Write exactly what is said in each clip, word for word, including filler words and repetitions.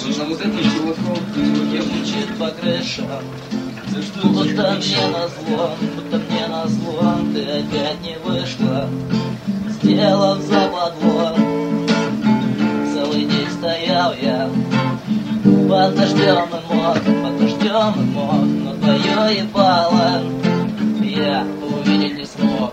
На вот эту чуваков Звучит по крышам, будто мне назло, будто мне назло, ты опять не вышла, сделав западло. Целый день стоял я под дождем и мог, под дождем и мог, но твое ебало я увидеть не смог.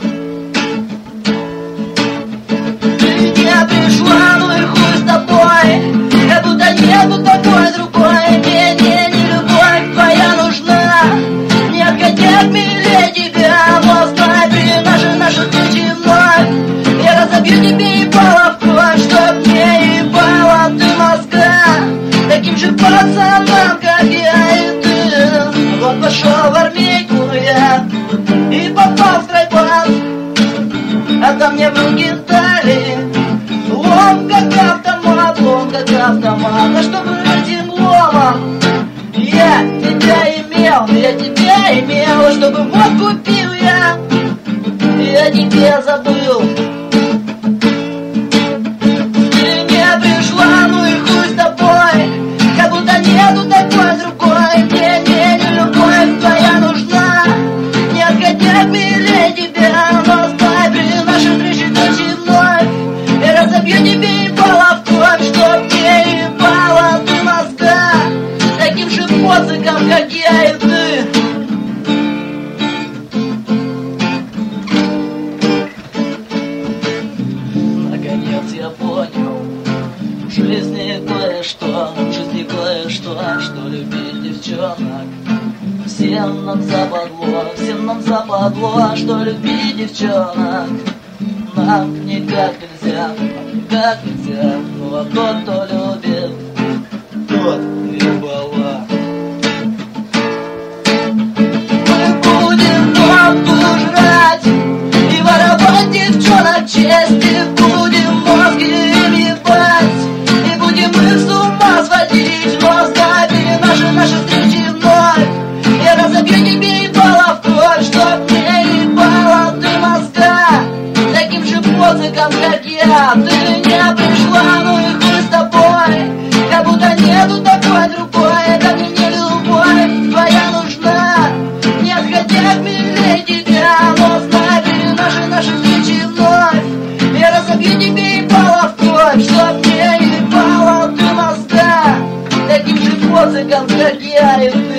Ты не пришла, ну и хуй с тобой, как будто нету такой другой. Мне не, не любовь твоя нужна, нет, хотят милее тебя, но знай, при нашей, нашей встрече вновь я разобью тебе ебало в кровь, чтоб не ебало ты мозга таким же пацанам, как я и ты. Вот пошел в армейку я и попал в стройбат, а там мне в руки дали лом, как автомат, лом, как автомат. А чтобы этим ломом я тебя имел, я тебя имел, чтобы вот купил я, я тебе забыл. Ты не пришла, ну и хуй с тобой, как будто нету такой другой. Мне не, не любовь твоя нужна, нет, хотят милее тебя, но знай, при нашей встрече ночи вновь я разобью тебе ебало в кровь, чтоб не ебало ты мозга таким же поциком, как я и ты. Наконец я понял, в жизни кое-что, в жизни кое-что, что любить девчонок всем нам западло, всем нам западло, что любить девчонок нам никак нельзя, нам никак нельзя. Ну а тот, кто любит, тот ебала. Мы будем водку жрать и воровать девчонок чести, будем мозги им ебать и будем их с ума сводить. Но знай, перед нашей, нашей встречи вновь я разобью тебе ебало в кровь, чтоб не ебало ты мозга таким же поциком, как я. Ты не пришла, ну и хуй с тобой, как будто нету такой другой. Это мне не любовь твоя нужна, нет, хотят милее тебя, но знай, перед нашей, нашей встречи вновь я разобью тебе ебало в кровь, чтоб не ебало ты мозга таким же поциком, как я и ты.